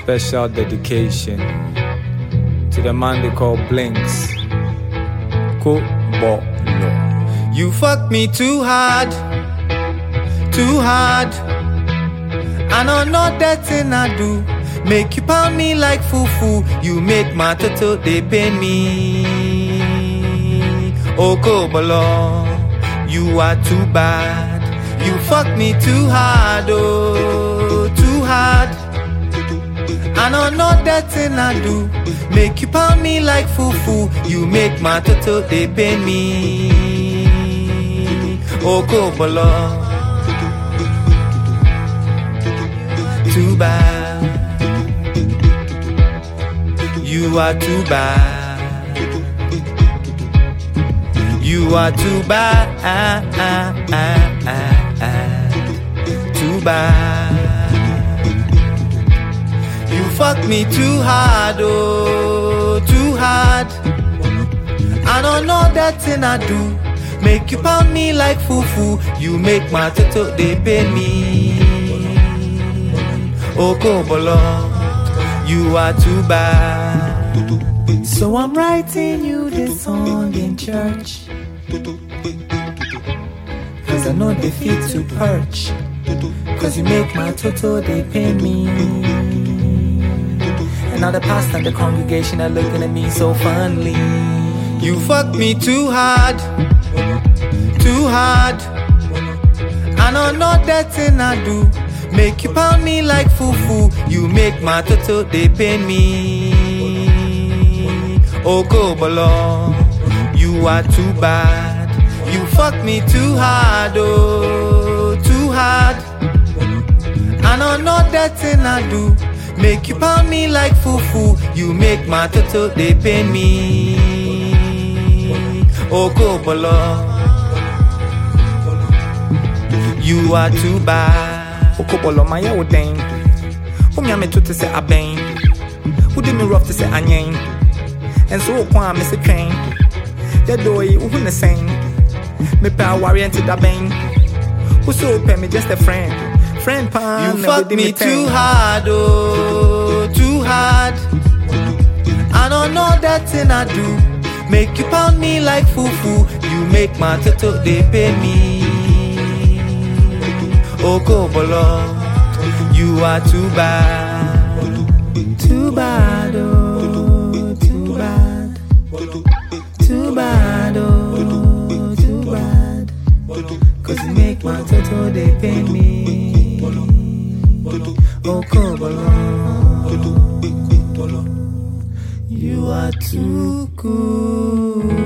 special dedication to the man they call Blinks. Kobolo. You fucked me too hard, too hard. I know not that thing I do. Make you pound me like fufu. You make my toto, they pain me. Oh, Kobolo, you are too bad. You fucked me too hard, oh, too hard. I know not that thing I do. Make you pound me like fufu. You make my toto, they pain me. Oh, Kobolo, too bad. You are too bad. You are too bad. Too bad. You fucked me too hard, oh, too hard. I don't know that thing I do. Make you pound me like fufu. You make my toto, they pain me. Oh, Kobolo, you are too bad. So I'm writing you this song in church, cause I know they fit to perch. Cause you make my toto, they pain me. And now the pastor and the congregation are looking at me so fondly. You fucked me too hard, too hard. I don't know that thing I do. Make you pound me like fufu. You make my toto, they pain me. Oh, Kobolo, you are too bad. You fucked me too hard, oh, too hard. I don't know that thing I do. Make you pound me like fufu. You make my toto, they pain me. Oh, Kobolo, you are too bad. Okobolo my old dame. Whom ya me to say a bane. Who did me rough to say a name? And so kwa Mr. Train. The doy who the same. Me pa warranted a bane. Who so pay me just a friend. Friend pan. You fucked me too hard, oh, too hard. I don't know that thing I do. Make you pound me like fufu. You make my toto, they pain me. Oh, Kobolo, you are too bad. Too bad, oh, too bad. Too bad, oh, too bad. Cause you make my toto, they pain me. Oh, Kobolo, you are too cool.